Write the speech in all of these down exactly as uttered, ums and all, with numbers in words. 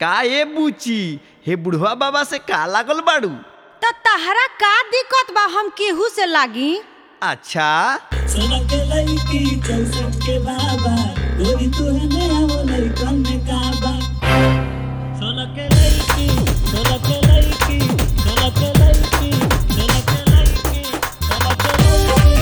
का ए बुची हे बुढ़वा बाबा से का लागल बाड़ू? त तहरा का दिक्कत बा हम केहू से लागी? अच्छा सोना के लईकी चौसठ के बाबा गोरी तुहे नया वो लईकन में काबा। सोना के लईकी सोना के लईकी सोना के लईकी सोना के लईकी सोना के लईकी।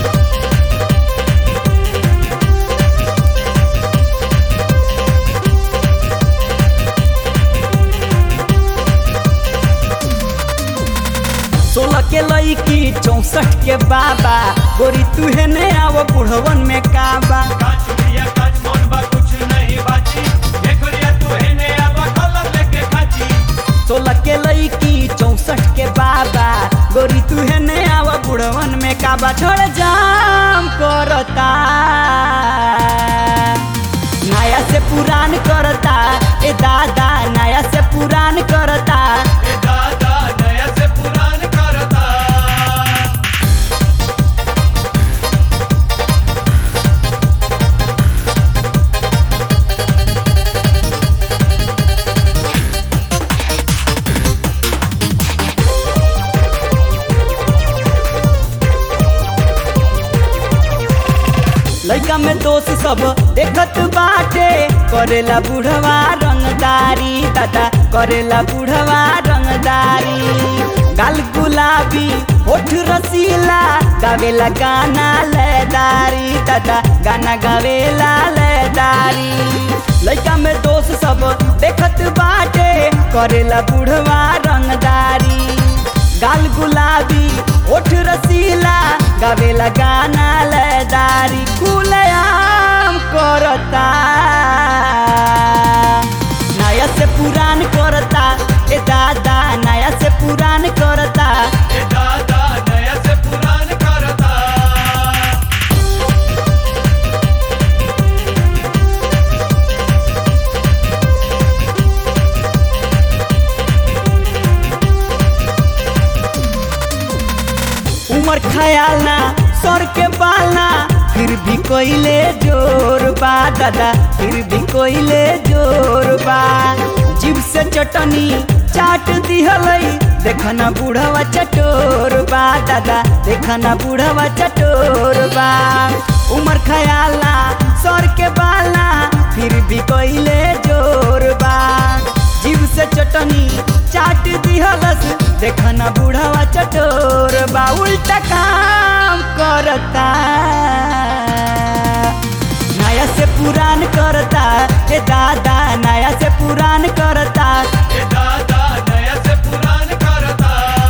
सोलह के लईकी चौसठ के बाबा गोरी तुहे ने आवो बुढ़वन में काबा। सोलह के लईकी चौसठ के बाबा गोरी तुहे ने आवो बुढ़वन में काबा। छोड़ जाम करता नया से पुरान करता ए दादा नया से पुरान करता ए दादा नया से पुरान करता। लइका में दोस्त सब देखत बाटे करेला बुढ़वा रंगदारी दादा करेला बुढ़वा रंगदारी। गाल गुलाबी होठ रसीला गावेला गाना लयदारी दादा गाना गावेला लयदारी। लइका में दोस्त सब देखत बाटे करेला बुढ़वा रंगदारी। गाल गुलाबी होठ रसीला गावेला गाना लयदारी। खुलेआम करता नया से पुरान करता ए दादा नया से पुरान करता ए दादा नया से पुरान करता। उमर ख्याल ना सर के बालना फिर भी कोइले जोर बा दादा फिर भी कोइले जोर बा। जीभ से चटनी चाट दिहलई देखना बूढ़वा चटोर बा दादा देखना बूढ़वा चटोर बा। उमर ख्याल ना सर के बालना फिर भी कोइले जोर बा। जीभ से चटनी चाट दिहलस देखना बूढ़वा चटोर बा। उल्टा काम करता नया से पुरान करता ए दादा नया से पुरान करता ए दादा नया से पुरान करता।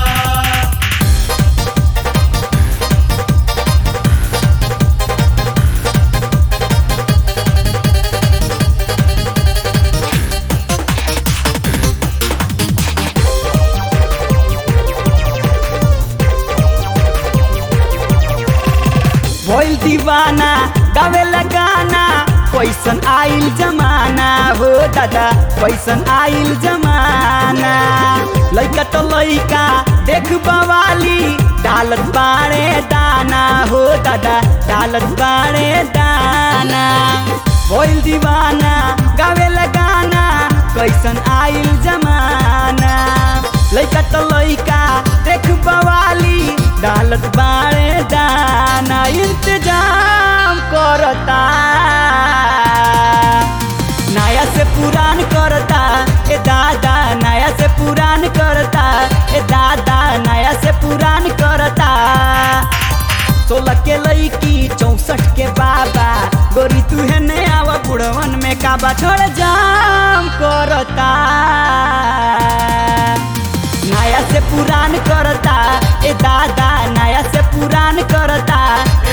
भइल दीवाना गावेला गाना कैसन आइल जमाना हो दादा कैसन आइल जमाना। लइका तो लइका देख बवाली डालत बाड़े दाना हो दादा डालत बाड़े दाना। भइल दीवाना गावेला गाना कैसन आइल जमाना। लइका तो लइका देख बवाली डालत बाड़े दाना। इंतजाम करता नया से पुरान करता ए दादा नया से पुरान करता ए दादा नया से पुरान करता। सोलह के लईकी चौसठ के बाबा गोरी तुहे ने आवा बुढ़वन में काबा। छोड़ जाम करता नया से पुरान करता ए दादा नया से पुरान करता।